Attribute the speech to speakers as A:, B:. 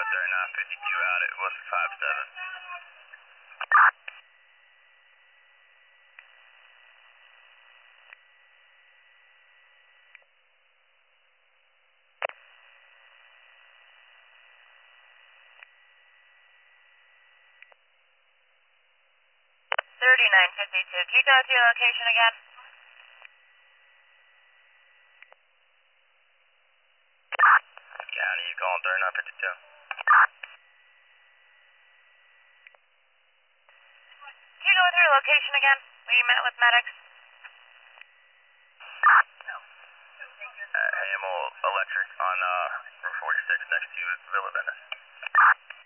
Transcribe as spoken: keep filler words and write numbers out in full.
A: thirty-nine fifty-two out at one five seven.
B: thirty-nine fifty-two. Can you go to your location again?
A: County, you calling thirty-nine fifty-two?
B: Can you go to your location again? Where you met with medics?
A: Uh, Hamel Electric on uh, Route forty-six next to Villa Venice.